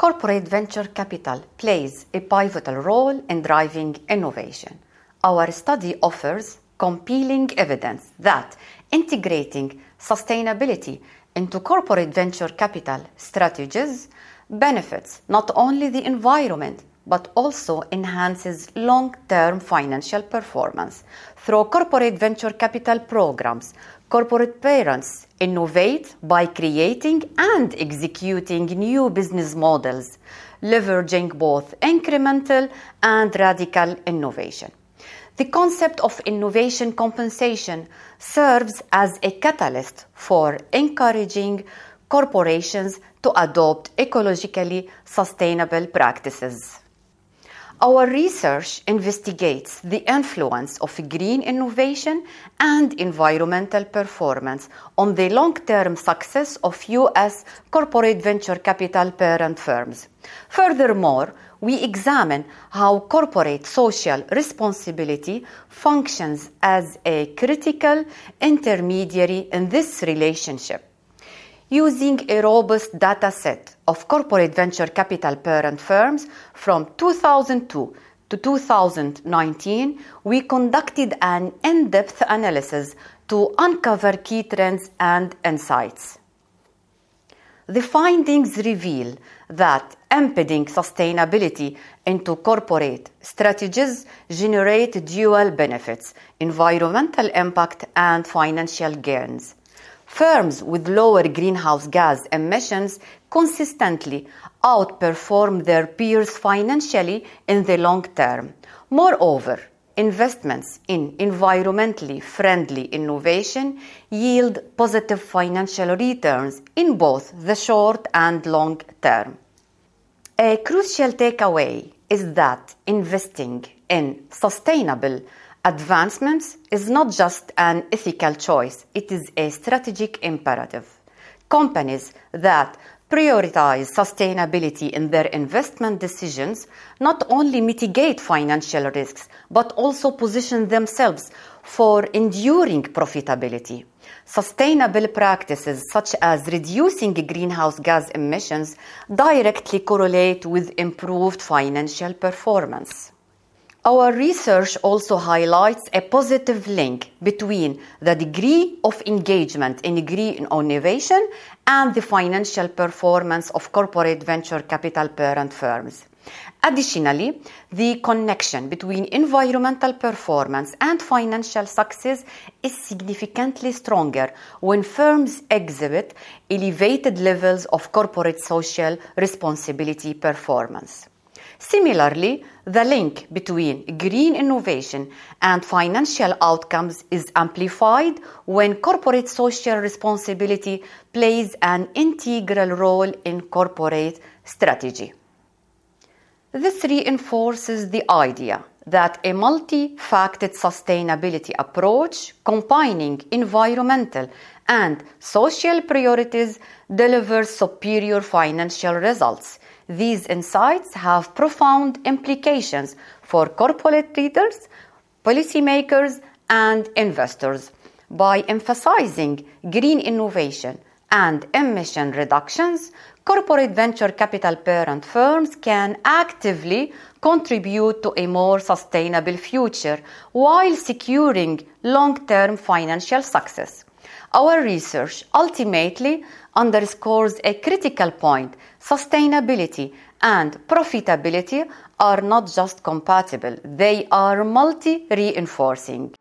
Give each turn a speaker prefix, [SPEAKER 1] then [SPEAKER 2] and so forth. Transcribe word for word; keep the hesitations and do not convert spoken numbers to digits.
[SPEAKER 1] corporate venture capital plays a pivotal role in driving innovation. Our study offers compelling evidence that integrating sustainability into corporate venture capital strategies benefits not only the environment but also enhances long-term financial performance. Through corporate venture capital programs, corporate parents innovate by creating and executing new business models, leveraging both incremental and radical innovation. The concept of innovation compensation serves as a catalyst for encouraging corporations to adopt ecologically sustainable practices. Our research investigates the influence of green innovation and environmental performance on the long-term success of U S corporate venture capital parent firms. Furthermore, we examine how corporate social responsibility functions as a critical intermediary in this relationship. Using a robust data set of corporate venture capital parent firms from two thousand two to two thousand nineteen, we conducted an in-depth analysis to uncover key trends and insights. The findings reveal that embedding sustainability into corporate strategies generate dual benefits: environmental impact and financial gains. Firms with lower greenhouse gas emissions consistently outperform their peers financially in the long term. Moreover, investments in environmentally friendly innovation yield positive financial returns in both the short and long term. A crucial takeaway is that investing in sustainable advancements is not just an ethical choice, it is a strategic imperative. Companies that prioritize sustainability in their investment decisions not only mitigate financial risks, but also position themselves for enduring profitability. Sustainable practices such as reducing greenhouse gas emissions directly correlate with improved financial performance. Our research also highlights a positive link between the degree of engagement in green innovation and the financial performance of corporate venture capital parent firms. Additionally, the connection between environmental performance and financial success is significantly stronger when firms exhibit elevated levels of corporate social responsibility performance. Similarly, the link between green innovation and financial outcomes is amplified when corporate social responsibility plays an integral role in corporate strategy. This reinforces the idea that a multi-factored sustainability approach combining environmental and social priorities delivers superior financial results. These insights have profound implications for corporate leaders, policymakers, and investors. By emphasizing green innovation and emission reductions, corporate venture capital parent firms can actively contribute to a more sustainable future while securing long-term financial success. Our research ultimately underscores a critical point: sustainability and profitability are not just compatible, they are multi-reinforcing.